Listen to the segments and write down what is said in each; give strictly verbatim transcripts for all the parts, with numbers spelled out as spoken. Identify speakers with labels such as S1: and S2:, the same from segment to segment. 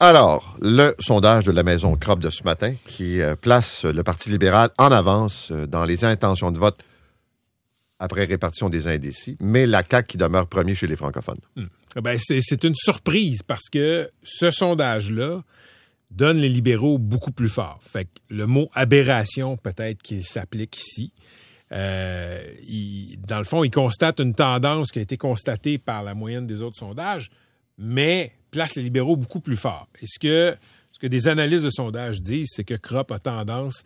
S1: Alors, le sondage de la Maison Crop de ce matin qui euh, place le Parti libéral en avance euh, dans les intentions de vote après répartition des indécis, mais la C A Q qui demeure premier chez les francophones.
S2: Hum. Ben, c'est, c'est une surprise parce que ce sondage-là donne les libéraux beaucoup plus fort. Fait que le mot aberration, peut-être qu'il s'applique ici. Euh, il, dans le fond, il constate une tendance qui a été constatée par la moyenne des autres sondages, mais place les libéraux beaucoup plus fort. Et ce que, ce que des analystes de sondage disent, c'est que Crop a tendance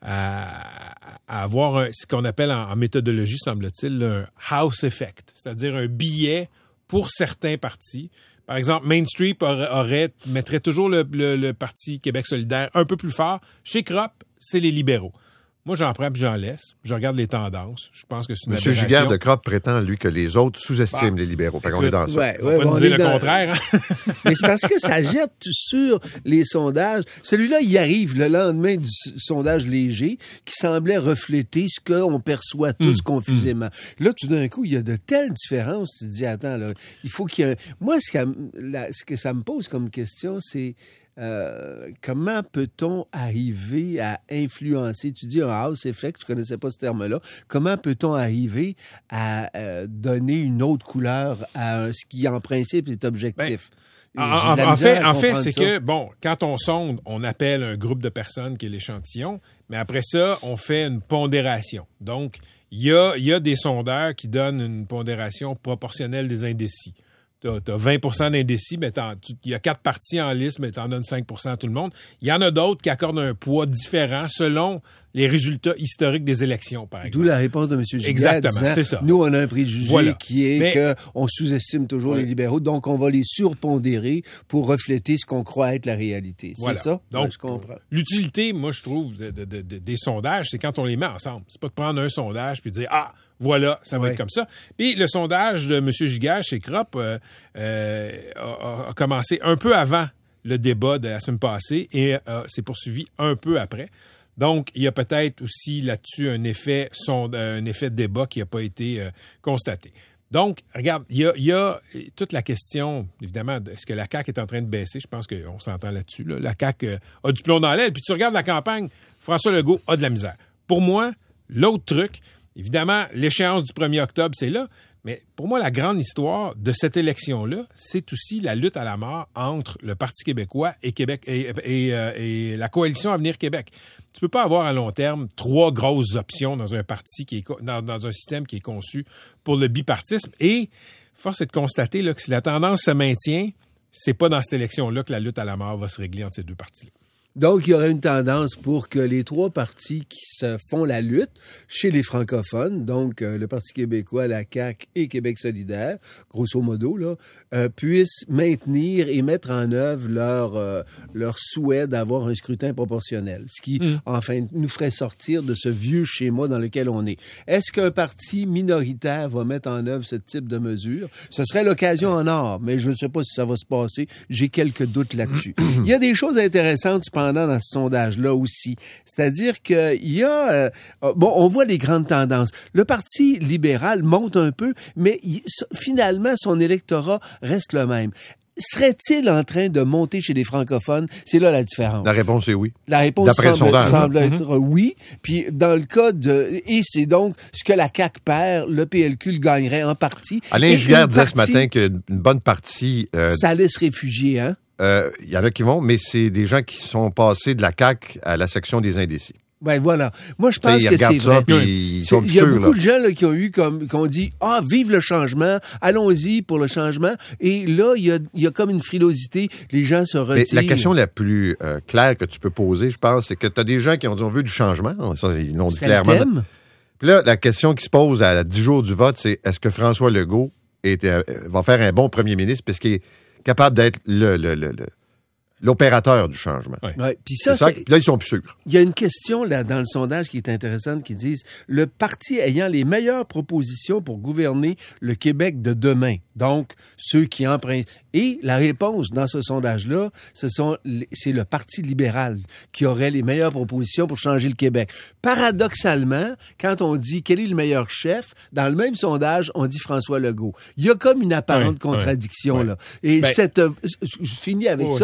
S2: à, à avoir un, ce qu'on appelle en, en méthodologie, semble-t-il, un house effect, c'est-à-dire un billet pour certains partis. Par exemple, Main Street aurait, aurait, mettrait toujours le, le, le Parti Québec solidaire un peu plus fort. Chez Crop, c'est les libéraux. Moi, j'en prends puis j'en laisse. Je regarde les tendances. Je pense que c'est une
S1: Monsieur
S2: aberration.
S1: Giguère de Crop prétend, lui, que les autres sous-estiment
S2: bah,
S1: les libéraux. Fait
S2: écoute,
S1: qu'on est dans ça.
S3: Ouais,
S2: Faut
S3: ouais,
S2: pas
S3: bon,
S2: nous
S3: on
S2: dire
S3: est
S2: le
S3: dans...
S2: contraire. Hein?
S3: Mais c'est parce que ça jette sur les sondages. Celui-là, il arrive le lendemain du sondage léger qui semblait refléter ce qu'on perçoit tous mmh, confusément. Mmh. Là, tout d'un coup, il y a de telles différences. Tu te dis, attends, là, il faut qu'il y ait un... Moi, ce que, la, ce que ça me pose comme question, c'est... Euh, comment peut-on arriver à influencer, tu dis un house effect, je connaissais pas ce terme-là, comment peut-on arriver à euh, donner une autre couleur à un, ce qui en principe est objectif?
S2: Ben, en, en fait, en fait c'est ça. que, bon, quand on sonde, on appelle un groupe de personnes qui est l'échantillon, mais après ça, on fait une pondération. Donc, il y a, y a des sondeurs qui donnent une pondération proportionnelle des indécis. T'as, t'as vingt pour cent d'indécis, mais il y a quatre partis en liste, mais t'en donnes cinq pour cent à tout le monde. Il y en a d'autres qui accordent un poids différent selon les résultats historiques des élections, par exemple.
S3: D'où la réponse de M. Giguère.
S2: Exactement,
S3: disant,
S2: c'est ça.
S3: Nous, on a un préjugé
S2: voilà.
S3: qui est
S2: mais,
S3: qu'on sous-estime toujours
S2: ouais.
S3: les libéraux, donc on va les surpondérer pour refléter ce qu'on croit être la réalité. C'est
S2: voilà.
S3: ça?
S2: Donc,
S3: ouais, je comprends.
S2: L'utilité, moi, je trouve, de, de, de, de, des sondages, c'est quand on les met ensemble. C'est pas de prendre un sondage puis de dire « Ah, voilà, ça va ouais. être comme ça. » Puis le sondage de M. Giguère chez Crop euh, euh, a, a commencé un peu avant le débat de la semaine passée et euh, s'est poursuivi un peu après. Donc, il y a peut-être aussi là-dessus un effet, son, un effet de débat qui n'a pas été euh, constaté. Donc, regarde, il y a, il y a toute la question, évidemment, est-ce que la C A Q est en train de baisser? Je pense qu'on s'entend là-dessus. Là. La C A Q euh, a du plomb dans l'aile. Puis tu regardes la campagne, François Legault a de la misère. Pour moi, l'autre truc, évidemment, l'échéance du premier octobre, c'est là. Mais pour moi, la grande histoire de cette élection-là, c'est aussi la lutte à la mort entre le Parti québécois et Québec et, et, euh, et la coalition Avenir Québec. Tu peux pas avoir à long terme trois grosses options dans un parti qui est dans, dans un système qui est conçu pour le bipartisme. Et force est de constater là, que si la tendance se maintient, c'est pas dans cette élection-là que la lutte à la mort va se régler entre ces deux partis-là.
S3: Donc, il y aurait une tendance pour que les trois partis qui se font la lutte chez les francophones, donc euh, le Parti québécois, la C A Q et Québec solidaire, grosso modo, là, euh, puissent maintenir et mettre en œuvre leur, euh, leur souhait d'avoir un scrutin proportionnel, ce qui, mmh. enfin, nous ferait sortir de ce vieux schéma dans lequel on est. Est-ce qu'un parti minoritaire va mettre en œuvre ce type de mesure? Ce serait l'occasion en or, mais je ne sais pas si ça va se passer. J'ai quelques doutes là-dessus. Il y a des choses intéressantes, dans ce sondage-là aussi. C'est-à-dire qu'il y a... Euh, bon, on voit les grandes tendances. Le Parti libéral monte un peu, mais il, finalement, son électorat reste le même. Serait-il en train de monter chez les francophones? C'est là la différence.
S1: La réponse est oui.
S3: La réponse
S1: D'après
S3: semble,
S1: le
S3: semble
S1: mm-hmm.
S3: être oui. Puis dans le cas de... Et c'est donc ce que la C A Q perd, le P L Q le gagnerait en partie.
S1: Alain Giguère disait ce matin qu'une bonne partie... Euh,
S3: ça allait se réfugier, hein?
S1: Il euh, y en a qui vont, mais c'est des gens qui sont passés de la C A Q à la section des indécis.
S3: Ben voilà. Moi, je pense
S1: T'sais,
S3: que c'est
S1: ça,
S3: vrai.
S1: Ils sont
S3: il y a
S1: sûrs,
S3: beaucoup
S1: là.
S3: de gens là, qui ont eu comme, qui ont dit, ah, vive le changement, allons-y pour le changement. Et là, il y a, il y a comme une frilosité. Les gens se retirent.
S1: Mais la question la plus euh, claire que tu peux poser, je pense, c'est que tu as des gens qui ont dit, on veut du changement. Ça, ils l'ont dit
S3: c'est
S1: clairement.
S3: Le thème.
S1: Puis là, la question qui se pose à dix jours du vote, c'est est-ce que François Legault est, euh, va faire un bon premier ministre parce qu'il est capable d'être le, le, le, le l'opérateur du changement.
S3: Ouais. Ouais. Puis ça,
S1: c'est ça, là, ils sont plus sûrs.
S3: Il y a une question là dans le sondage qui est intéressante qui dit le parti ayant les meilleures propositions pour gouverner le Québec de demain. Donc, ceux qui empruntent. Et la réponse dans ce sondage-là, ce sont, c'est le Parti libéral qui aurait les meilleures propositions pour changer le Québec. Paradoxalement, quand on dit quel est le meilleur chef, dans le même sondage, on dit François Legault. Il y a comme une apparente ouais, contradiction, ouais, là. Et
S2: ben,
S3: cette, je finis avec ouais, ça. Je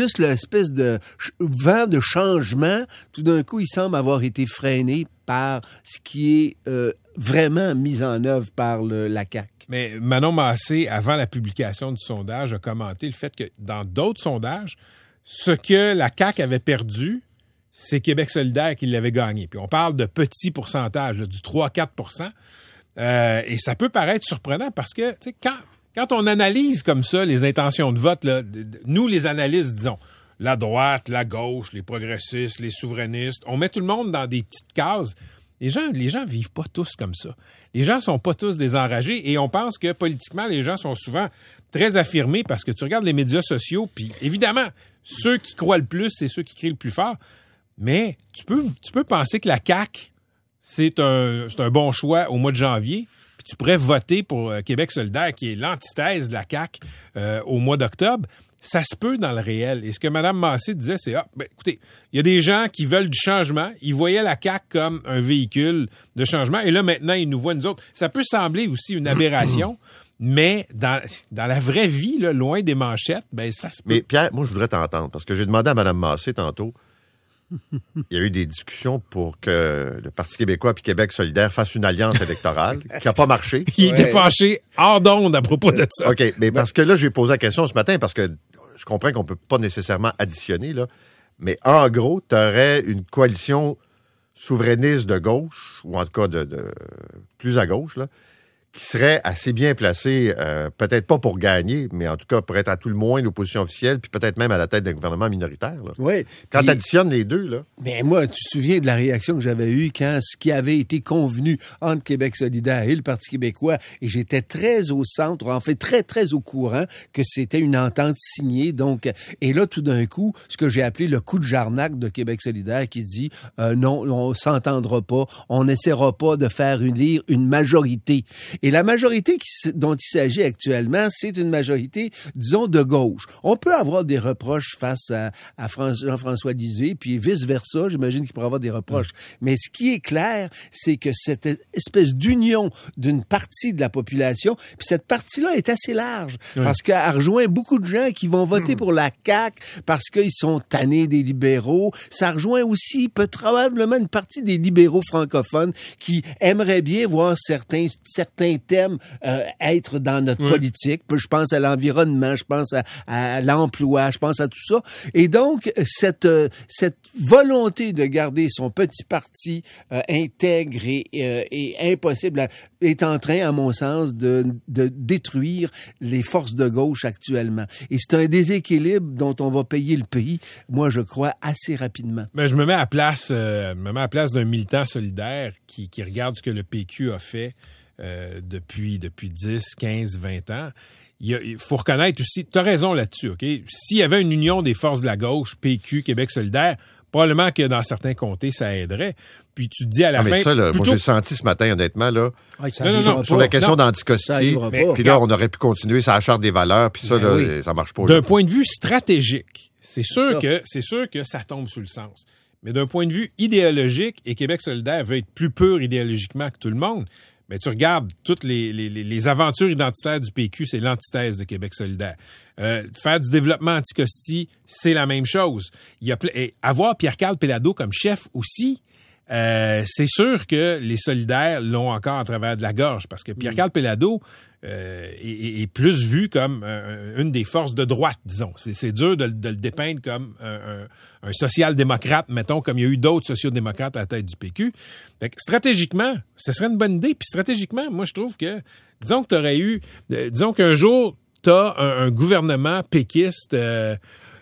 S3: juste l'espèce de ch- vent de changement, tout d'un coup, il semble avoir été freiné par ce qui est euh, vraiment mis en œuvre par le, la C A Q.
S2: Mais Manon Massé, avant la publication du sondage, a commenté le fait que dans d'autres sondages, ce que la C A Q avait perdu, c'est Québec solidaire qui l'avait gagné. Puis on parle de petits pourcentages, là, du trois à quatre pour cent. Euh, et ça peut paraître surprenant parce que, tu sais, quand, quand on analyse comme ça les intentions de vote, là, d- d- nous, les analystes, disons, la droite, la gauche, les progressistes, les souverainistes, on met tout le monde dans des petites cases. Les gens, les gens vivent pas tous comme ça. Les gens sont pas tous des enragés et on pense que politiquement, les gens sont souvent très affirmés parce que tu regardes les médias sociaux, puis évidemment, ceux qui croient le plus, c'est ceux qui crient le plus fort. Mais tu peux, tu peux penser que la C A Q, c'est un, c'est un bon choix au mois de janvier, puis tu pourrais voter pour euh, Québec solidaire, qui est l'antithèse de la C A Q, euh, au mois d'octobre. Ça se peut dans le réel. Et ce que Mme Massé disait, c'est, ah, ben, écoutez, il y a des gens qui veulent du changement. Ils voyaient la C A Q comme un véhicule de changement. Et là, maintenant, ils nous voient, nous autres. Ça peut sembler aussi une aberration, mais dans, dans la vraie vie, là, loin des manchettes, ben, ça se peut.
S1: Mais Pierre, moi, je voudrais t'entendre, parce que j'ai demandé à Mme Massé tantôt, il y a eu des discussions pour que le Parti québécois et Québec solidaire fassent une alliance électorale qui n'a pas marché.
S2: Il était
S3: Ouais.
S2: fâché hors d'onde à propos de ça.
S1: OK, mais parce que là, j'ai posé la question ce matin, parce que je comprends qu'on ne peut pas nécessairement additionner, là, mais en gros, tu aurais une coalition souverainiste de gauche, ou en tout cas de, de plus à gauche, là, qui serait assez bien placée, euh, peut-être pas pour gagner, mais en tout cas pour être à tout le moins l'opposition officielle, puis peut-être même à la tête d'un gouvernement minoritaire. Là.
S3: Oui.
S1: Quand
S3: Puis-
S1: tu additionnes les deux, là,
S3: Mais moi, tu te souviens de la réaction que j'avais eue quand ce qui avait été convenu entre Québec solidaire et le Parti québécois, et j'étais très au centre, en fait très, très au courant que c'était une entente signée. Donc, et là, tout d'un coup, ce que j'ai appelé le coup de jarnac de Québec solidaire qui dit euh, non, on s'entendra pas, on n'essaiera pas de faire élire une majorité. Et la majorité qui, dont il s'agit actuellement, c'est une majorité, disons, de gauche. On peut avoir des reproches face à, à Fran- Jean-François Lisée, puis vice-versa, j'imagine qu'il pourrait avoir des reproches. Mmh. Mais ce qui est clair, c'est que cette espèce d'union d'une partie de la population, puis cette partie-là est assez large, mmh. parce qu'elle rejoint beaucoup de gens qui vont voter mmh. pour la C A Q parce qu'ils sont tannés des libéraux. Ça rejoint aussi peut probablement une partie des libéraux francophones qui aimeraient bien voir certains, certains thèmes euh, être dans notre mmh. politique. Je pense à l'environnement, je pense à, à l'emploi, je pense à tout ça. Et donc, cette, euh, cette volonté de garder son petit parti euh, intègre et, euh, et impossible à, est en train, à mon sens, de, de détruire les forces de gauche actuellement. Et c'est un déséquilibre dont on va payer le prix, moi, je crois, assez rapidement.
S2: Ben, je me mets à place, euh, me mets à place d'un militant solidaire qui, qui regarde ce que le P Q a fait euh, depuis, depuis dix, quinze, vingt ans. Il, a, il faut reconnaître aussi, tu as raison là-dessus, OK? S'il y avait une union des forces de la gauche, P Q, Québec solidaire, probablement que dans certains comtés, ça aiderait. Puis tu te dis à la
S1: ah,
S2: fin...
S1: mais ça, là,
S2: plutôt...
S1: moi, j'ai senti ce matin, honnêtement, là,
S3: ah,
S2: non, non, non,
S1: sur la question d'anticostie, puis là, on aurait pu continuer sur la charte des valeurs, puis ça, ben là, oui. ça marche pas.
S2: D'un point de vue stratégique, c'est sûr, c'est que, c'est sûr que ça tombe sous le sens. Mais d'un point de vue idéologique, et Québec solidaire veut être plus pur idéologiquement que tout le monde, mais tu regardes toutes les, les, les aventures identitaires du P Q, c'est l'antithèse de Québec solidaire. Euh, faire du développement anticosti, c'est la même chose. Il y a et avoir Pierre-Carl Péladeau comme chef aussi, euh, c'est sûr que les solidaires l'ont encore en travers de la gorge, parce que Pierre-Carl Péladeau euh, est, est plus vu comme euh, une des forces de droite, disons. C'est, c'est dur de, de le dépeindre comme un, un, un social-démocrate, mettons, comme il y a eu d'autres sociodémocrates à la tête du P Q. Fait que, stratégiquement, ce serait une bonne idée. Puis stratégiquement, moi, je trouve que, disons que tu aurais eu, euh, disons qu'un jour, tu as un, un gouvernement péquiste euh,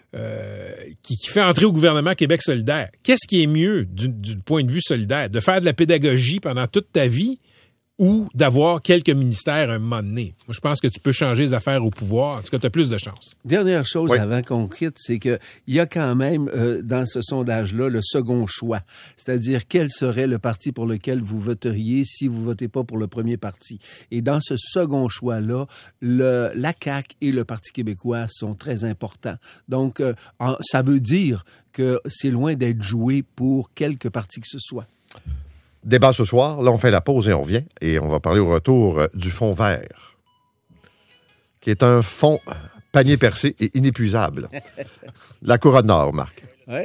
S2: euh, qui, qui fait entrer au gouvernement Québec solidaire. Qu'est-ce qui est mieux du, du point de vue solidaire? De faire de la pédagogie pendant toute ta vie ou d'avoir quelques ministères à un moment donné? Moi, je pense que tu peux changer les affaires au pouvoir. En tout cas, tu as plus de chance.
S3: Dernière chose
S1: oui.
S3: avant qu'on quitte, c'est que il y a quand même euh, dans ce sondage-là le second choix. C'est-à-dire quel serait le parti pour lequel vous voteriez si vous votez pas pour le premier parti. Et dans ce second choix-là, le, la C A Q et le Parti québécois sont très importants. Donc, euh, en, ça veut dire que c'est loin d'être joué pour quelque parti que ce soit.
S1: Débat ce soir. Là, on fait la pause et on revient. Et on va parler au retour du fonds vert, qui est un fonds panier percé et inépuisable. La couronne nord, Marc.